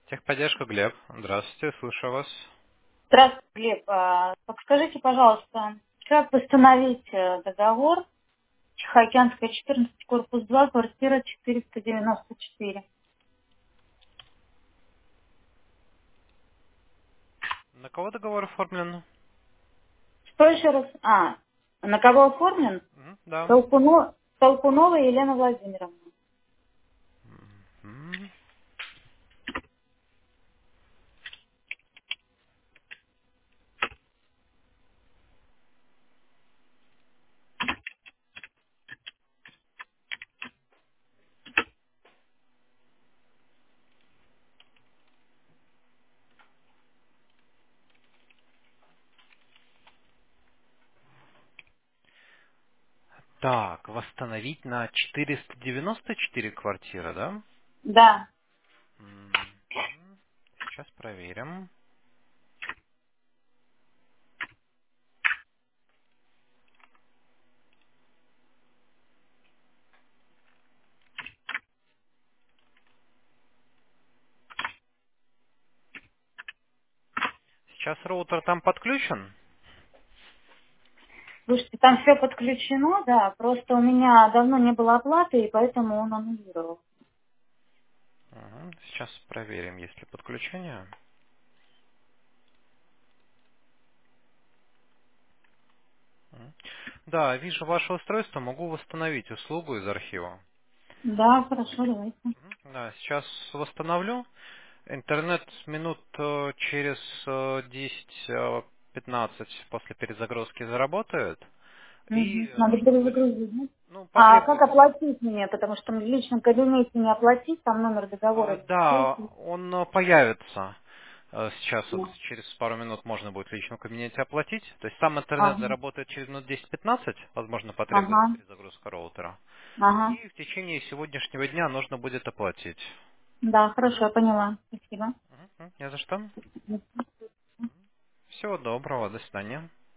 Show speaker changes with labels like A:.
A: Техподдержка, Глеб. Здравствуйте, слушаю вас.
B: Здравствуйте, Глеб. Подскажите, пожалуйста, как восстановить договор Тихоокеанская, 14, корпус 2, квартира 494?
A: На кого договор оформлен?
B: Что еще раз? На кого оформлен?
A: Да.
B: Толкунова Елена Владимировна.
A: Мгм. Так, восстановить на 494 квартиры, да?
B: Да.
A: Сейчас проверим. Сейчас роутер там подключен.
B: Слушайте, там все подключено, да, просто у меня давно не было оплаты, и поэтому он аннулировал.
A: Сейчас проверим, есть ли подключение. Мгм. Да, вижу ваше устройство, могу восстановить услугу из архива.
B: Да, хорошо, давайте.
A: Да, сейчас восстановлю. Интернет минут через 10-15 после перезагрузки заработает. И
B: Мгм. Надо перезагрузить, да? А как
A: потребуется.
B: оплатить мне? Потому что в личном кабинете не оплатить, там номер договора не
A: Да,
B: написан.
A: он появится. Сейчас вот
B: Да.
A: через пару минут можно будет в личном кабинете оплатить. То есть сам интернет
B: Ага,
A: заработает через минут 10-15, возможно, потребуется
B: ага,
A: перезагрузка роутера.
B: ага.
A: И в течение сегодняшнего дня нужно будет оплатить.
B: Да, хорошо, я поняла. Спасибо.
A: Не за что. Всего доброго, до свидания.